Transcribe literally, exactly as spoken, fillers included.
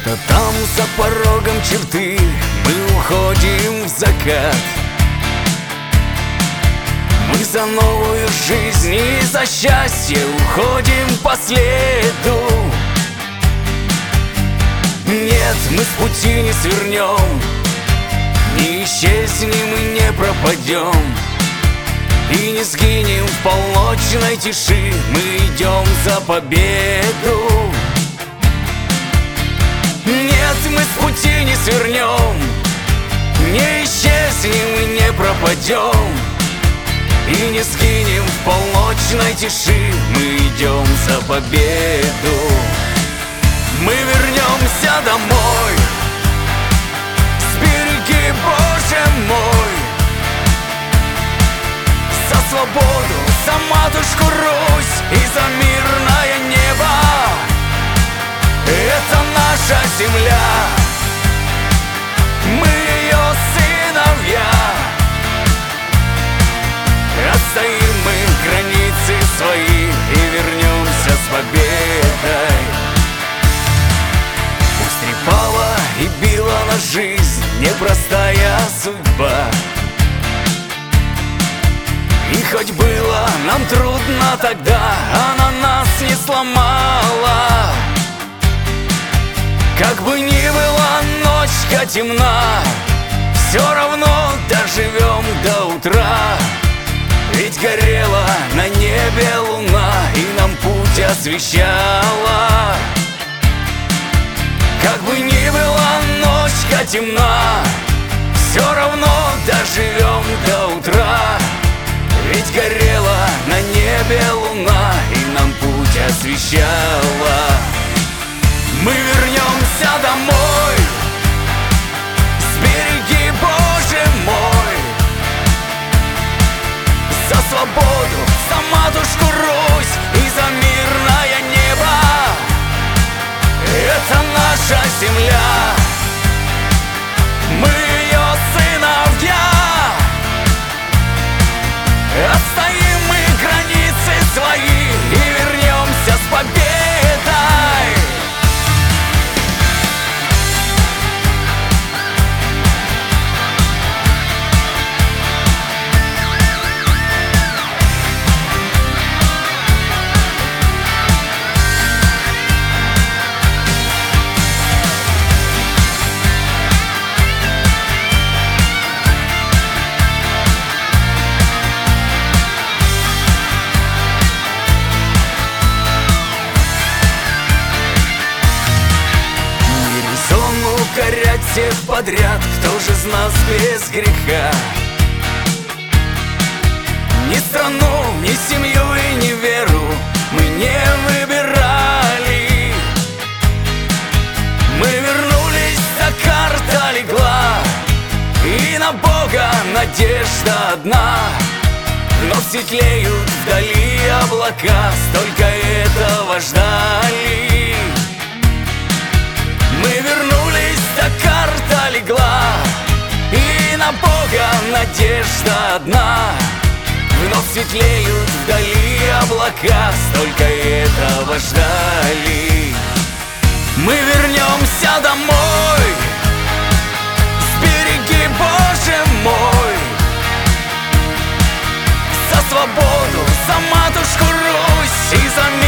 Где-то там за порогом черты мы уходим в закат. Мы за новую жизнь и за счастье уходим по следу. Нет, мы с пути не свернем, не исчезнем и не пропадем, и не сгинем в полночной тиши. Мы идем за победу. Нет, мы с пути не свернем, не исчезнем и не пропадем, и не сгинем в полночной тиши. Мы идем за победу. Мы вернемся домой, сбереги, Боже мой, за свободу, за матушку Русь и за мирное небо. Это наша земля, мы ее сыновья. Отстоим мы границы свои и вернемся с победой. Пусть трепала и била на жизнь непростая судьба, и хоть было нам трудно тогда, она нас не сломала. Как бы ни была ночка темна, все равно доживем до утра. Ведь горела на небе луна и нам путь освещала. Как бы ни была ночка темна, все равно доживем до утра. Ведь горела на небе луна и нам путь освещала. Мы вернемся домой, сбереги, Боже мой, за свободу, за матушку Русь и за мирное небо. Это наша земля, мы ее сыновья. Отстоим мы границы свои и вернемся с победой. Укорять всех подряд, кто же из нас без греха? Ни страну, ни семью и ни веру мы не выбирали. Мы вернулись, а карта легла, и на Бога надежда одна. Но светлеют вдали облака, столько этого ждали. Мы вернулись, а карта легла, и на Бога надежда одна. Вновь светлеют вдали облака, столько этого ждали. Мы вернемся домой, сбереги, Боже мой, за свободу, за матушку Русь и за мир.